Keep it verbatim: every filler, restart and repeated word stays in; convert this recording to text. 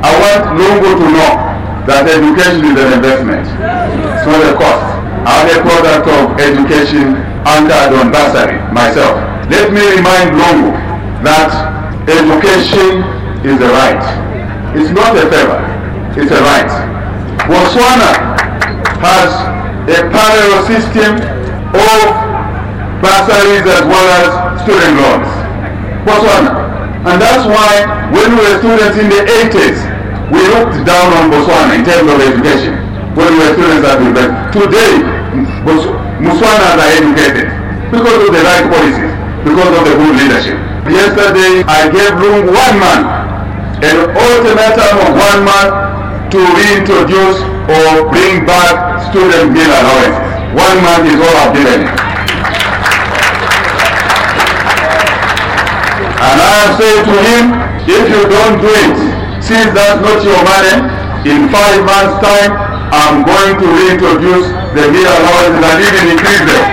I want Lungu to know that education is an investment. It's not a cost. I'm a product of education anchored on bursary myself. Let me remind Lungu that education is a right. It's not a favor. It's a right. Botswana has a parallel system of bursaries as well as student loans. Botswana. And that's why when we were students in the eighties, we looked down on Botswana in terms of education. When we were students at university. Today, Botswana are educated because of the right policies, because of the good leadership. Yesterday, I gave room one man, an ultimatum of one man to reintroduce or bring back student meal allowances. One month is all I've given him. And I have said to him, if you don't do it, since that's not your money, in five months' time, I'm going to reintroduce the meal allowances and even increase them.